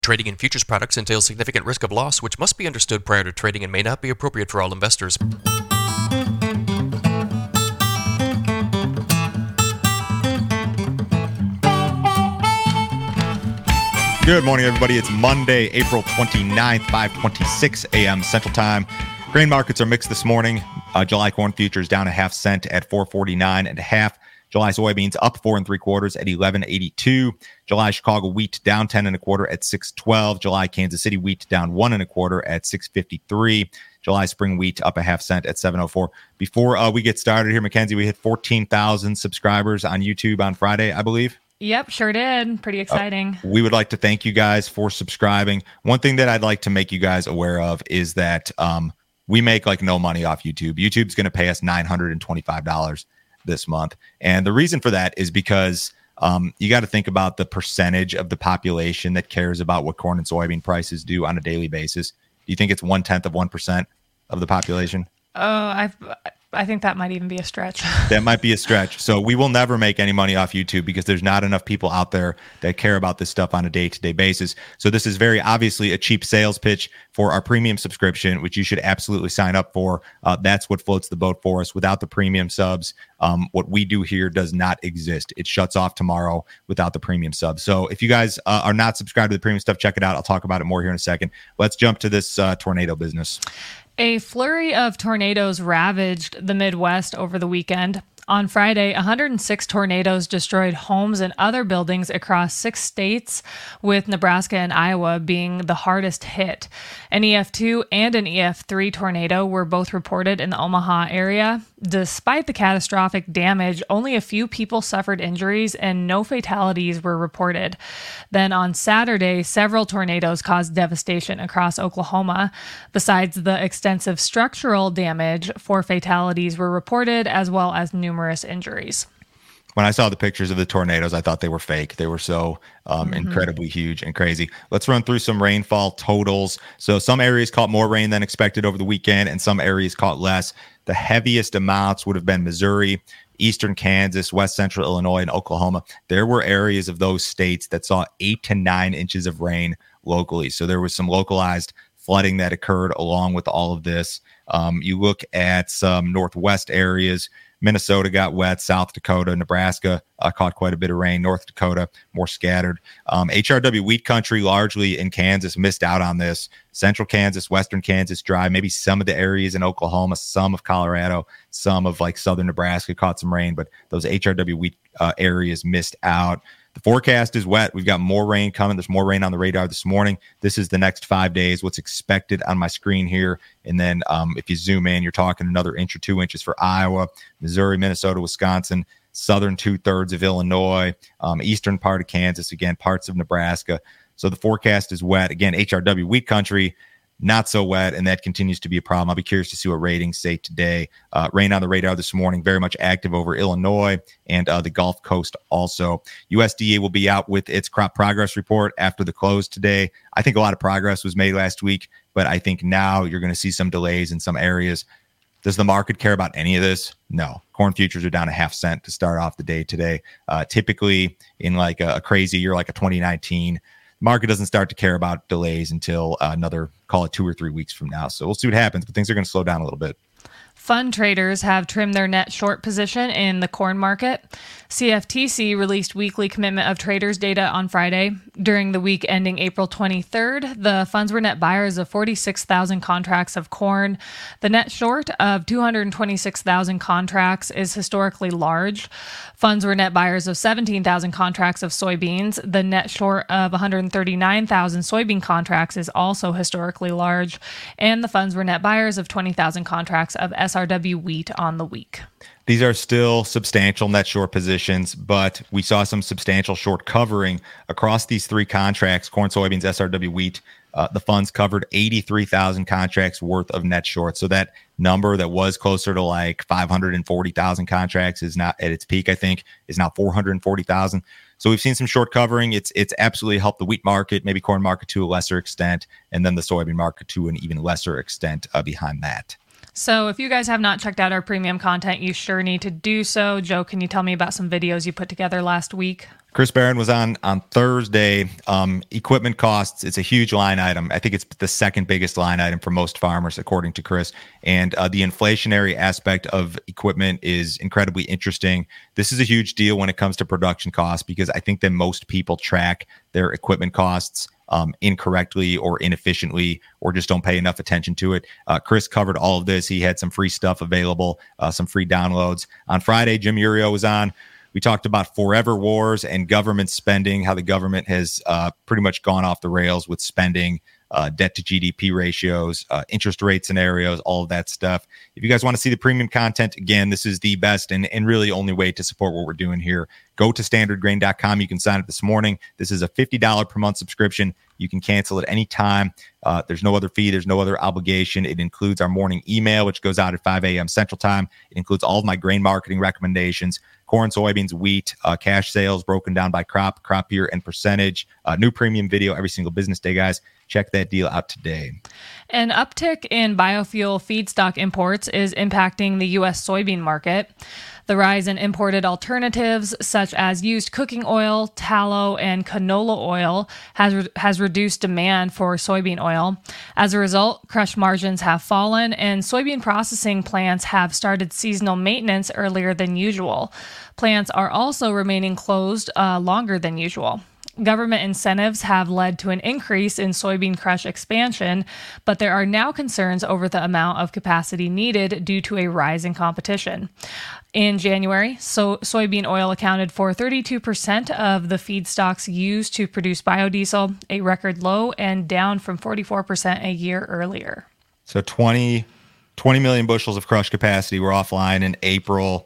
Trading in futures products entails significant risk of loss, which must be understood prior to trading and may not be appropriate for all investors. Good morning, everybody. It's Monday, April 29th, 5:26 a.m. Central Time. Grain markets are mixed this morning. July corn futures down a half cent at 4.49 July soybeans up 4 3/4 at 11.82. July Chicago wheat down 10 1/4 at 6.12. July Kansas City wheat down 1 1/4 at 6.53. July spring wheat up a half cent at 7.04. Before we get started here, Mackenzie, we hit 14,000 subscribers on YouTube on Friday, I believe. Yep, sure did. Pretty exciting. We would like to thank you guys for subscribing. One thing that I'd like to make you guys aware of is that we make like no money off YouTube. YouTube's going to pay us $925 this month. And the reason for that is because you got to think about the percentage of the population that cares about what corn and soybean prices do on a daily basis. Do you think it's 0.1% of the population? Oh, I think that might even be a stretch. That might be a stretch. So we will never make any money off YouTube because there's not enough people out there that care about this stuff on a day-to-day basis. So this is very obviously a cheap sales pitch for our premium subscription, which you should absolutely sign up for. That's what floats the boat for us. Without the premium subs, what we do here does not exist. It shuts off tomorrow without the premium subs. So if you guys are not subscribed to the premium stuff, check it out. I'll talk about it more here in a second. Let's jump to this tornado business. A flurry of tornadoes ravaged the Midwest over the weekend. On Friday, 106 tornadoes destroyed homes and other buildings across 6 states, with Nebraska and Iowa being the hardest hit. An EF2 and an EF3 tornado were both reported in the Omaha area. Despite the catastrophic damage, only a few people suffered injuries and no fatalities were reported. Then on Saturday, several tornadoes caused devastation across Oklahoma. Besides the extensive structural damage, 4 fatalities were reported, as well as numerous injuries. When I saw the pictures of the tornadoes, I thought they were fake. They were so incredibly huge and crazy. Let's run through some rainfall totals. So some areas caught more rain than expected over the weekend, and some areas caught less. The heaviest amounts would have been Missouri, eastern Kansas, west central Illinois, and Oklahoma. There were areas of those states that saw 8 to 9 inches of rain locally. So there was some localized flooding that occurred along with all of this. You look at some northwest areas. Minnesota got wet. South Dakota, Nebraska caught quite a bit of rain. North Dakota, more scattered. HRW wheat country, largely in Kansas, missed out on this. Central Kansas, western Kansas, dry. Maybe some of the areas in Oklahoma, some of Colorado, some of like southern Nebraska caught some rain, but those HRW wheat areas missed out. The forecast is wet. We've got more rain coming. There's more rain on the radar this morning. This is the next 5 days, what's expected on my screen here. And then if you zoom in, you're talking another inch or 2 inches for Iowa, Missouri, Minnesota, Wisconsin, southern 2/3 of Illinois, eastern part of Kansas, again, parts of Nebraska. So the forecast is wet. Again, HRW wheat country, not so wet, and that continues to be a problem. I'll be curious to see what ratings say today. Rain on the radar this morning, very much active over Illinois and the Gulf Coast also. USDA will be out with its crop progress report after the close today. I think a lot of progress was made last week, but I think now you're going to see some delays in some areas. Does the market care about any of this? No. Corn futures are down a half cent to start off the day today. Typically in like a crazy year like a 2019, market doesn't start to care about delays until another, call it 2 or 3 weeks from now. So we'll see what happens, but things are going to slow down a little bit. Fund traders have trimmed their net short position in the corn market. CFTC released weekly commitment of traders data on Friday. During the week ending April 23rd, the funds were net buyers of 46,000 contracts of corn. The net short of 226,000 contracts is historically large. Funds were net buyers of 17,000 contracts of soybeans. The net short of 139,000 soybean contracts is also historically large. And the funds were net buyers of 20,000 contracts of SRW wheat on the week. These are still substantial net short positions, but we saw some substantial short covering across these 3 contracts, corn, soybeans, SRW wheat. The funds covered 83,000 contracts worth of net short. So that number that was closer to like 540,000 contracts is not at its peak, I think, is now 440,000. So we've seen some short covering. It's absolutely helped the wheat market, maybe corn market to a lesser extent, and then the soybean market to an even lesser extent behind that. So if you guys have not checked out our premium content, you sure need to do so. Joe, can you tell me about some videos you put together last week? Chris Barron was on Thursday. Equipment costs, it's a huge line item. I think it's the second biggest line item for most farmers, according to Chris. And the inflationary aspect of equipment is incredibly interesting. This is a huge deal when it comes to production costs, because I think that most people track their equipment costs incorrectly or inefficiently, or just don't pay enough attention to it. Chris covered all of this. He had some free stuff available, some free downloads. On Friday, Jim Urio was on. We talked about forever wars and government spending, how the government has pretty much gone off the rails with spending, debt to GDP ratios, interest rate scenarios, all of that stuff. If you guys want to see the premium content, again, this is the best and really only way to support what we're doing here. Go to standardgrain.com. You can sign up this morning. This is a $50 per month subscription. You can cancel at any time. There's no other fee. There's no other obligation. It includes our morning email, which goes out at 5 a.m. Central Time. It includes all of my grain marketing recommendations, corn, soybeans, wheat, cash sales broken down by crop year, and percentage. New premium video every single business day, guys. Check that deal out today. An uptick in biofuel feedstock imports is impacting the U.S. soybean market. The rise in imported alternatives, such as used cooking oil, tallow, and canola oil, has reduced demand for soybean oil. As a result, crush margins have fallen, and soybean processing plants have started seasonal maintenance earlier than usual. Plants are also remaining closed longer than usual. Government incentives have led to an increase in soybean crush expansion, but there are now concerns over the amount of capacity needed due to a rise in competition. In January, soybean oil accounted for 32% of the feedstocks used to produce biodiesel, a record low and down from 44% a year earlier. So 20 million bushels of crush capacity were offline in April,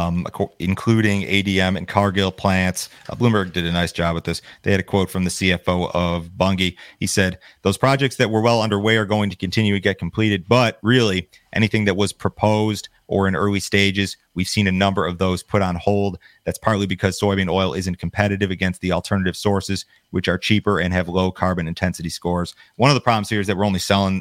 including ADM and Cargill plants. Bloomberg did a nice job with this. They had a quote from the CFO of Bunge. He said, "Those projects that were well underway are going to continue to get completed, but really anything that was proposed or in early stages, we've seen a number of those put on hold. That's partly because soybean oil isn't competitive against the alternative sources, which are cheaper and have low carbon intensity scores." One of the problems here is that we're only selling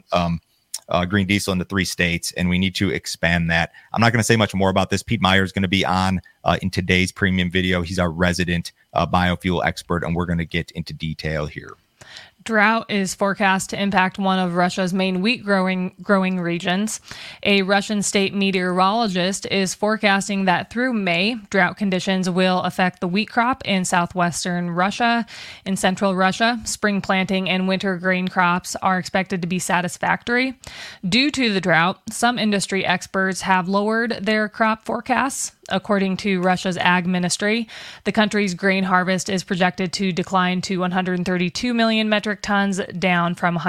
green diesel into 3 states, and we need to expand that. I'm not going to say much more about this. Pete Meyer is going to be on in today's premium video. He's our resident biofuel expert, and we're going to get into detail here. Drought is forecast to impact one of Russia's main wheat growing regions. A Russian state meteorologist is forecasting that through May, drought conditions will affect the wheat crop in southwestern Russia. In central Russia, spring planting and winter grain crops are expected to be satisfactory. Due to the drought, some industry experts have lowered their crop forecasts. According to Russia's ag ministry, the country's grain harvest is projected to decline to 132 million metric tons, down from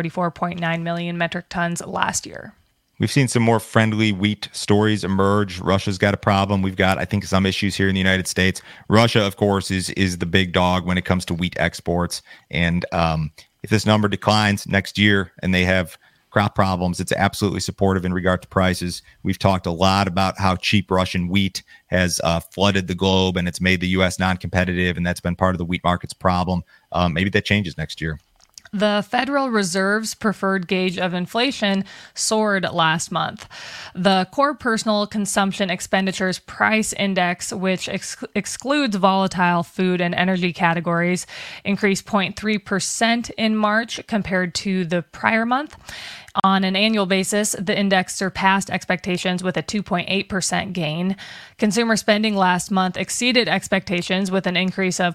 144.9 million metric tons last year. We've seen some more friendly wheat stories emerge. Russia's got a problem. We've got, I think, some issues here in the United States. Russia, of course, is the big dog when it comes to wheat exports. And if this number declines next year and they have crop problems, it's absolutely supportive in regard to prices. We've talked a lot about how cheap Russian wheat has flooded the globe, and it's made the U.S. non-competitive, and that's been part of the wheat market's problem. Maybe that changes next year. The Federal Reserve's preferred gauge of inflation soared last month. The Core Personal Consumption Expenditures Price Index, which excludes volatile food and energy categories, increased 0.3% in March compared to the prior month. On an annual basis, the index surpassed expectations with a 2.8% gain. Consumer spending last month exceeded expectations with an increase of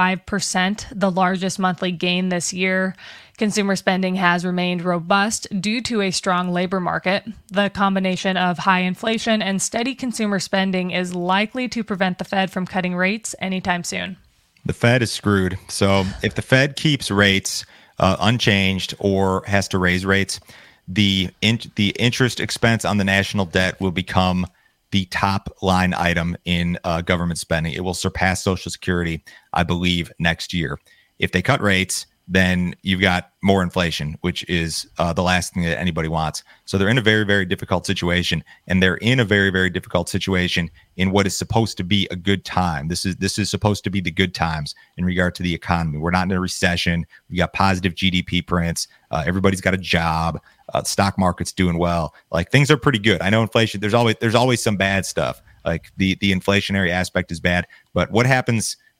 0.5%, the largest monthly gain this year. Consumer spending has remained robust due to a strong labor market. The combination of high inflation and steady consumer spending is likely to prevent the Fed from cutting rates anytime soon. The Fed is screwed. So if the Fed keeps rates unchanged or has to raise rates, the interest expense on the national debt will become the top line item in government spending. It will surpass Social Security, I believe, next year. If they cut rates, then you've got more inflation, which is the last thing that anybody wants. So they're in a very, very difficult situation, and they're in a very, very difficult situation in what is supposed to be a good time. This is supposed to be the good times in regard to the economy. We're not in a recession. We got positive GDP prints. Everybody's got a job. Stock market's doing well. Like, things are pretty good. I know inflation. There's always some bad stuff. Like the inflationary aspect is bad. But what happens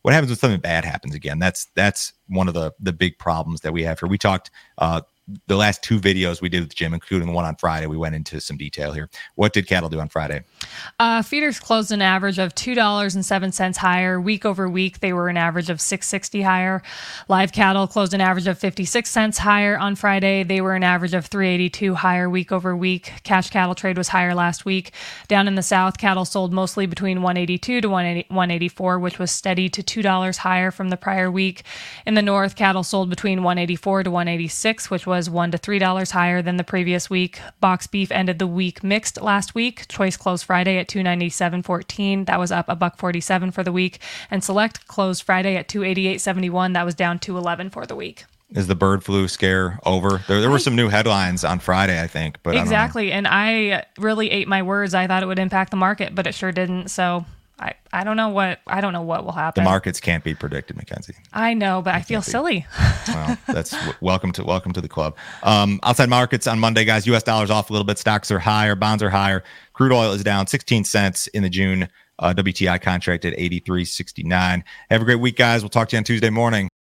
what happens when something bad happens again? That's one of the big problems that we have here. We talked the last 2 videos we did with Jim, including the one on Friday. We went into some detail here. What did cattle do on Friday? Feeders closed an average of $2.07 higher. Week over week, they were an average of $6.60 higher. Live cattle closed an average of 56 cents higher on Friday. They were an average of $3.82 higher week over week. Cash cattle trade was higher last week. Down in the South, cattle sold mostly between $182 to $184, which was steady to $2 higher from the prior week. In the North, cattle sold between $184 to $186, which was $1 to $3 higher than the previous week. Box beef ended the week mixed last week. Choice closed Friday at $297.14. That was up $1.47 for the week. And Select closed Friday at $288.71. That was down $2.11 for the week. Is the bird flu scare over? There were some new headlines on Friday, I think. But exactly. And I really ate my words. I thought it would impact the market, but it sure didn't. So I don't know what will happen. The markets can't be predicted, Mackenzie. I know, but I feel silly. Well, that's welcome to the club. Outside markets on Monday, guys. U.S. dollars off a little bit. Stocks are higher. Bonds are higher. Crude oil is down 16 cents in the June WTI contract at 83.69. Have a great week, guys. We'll talk to you on Tuesday morning.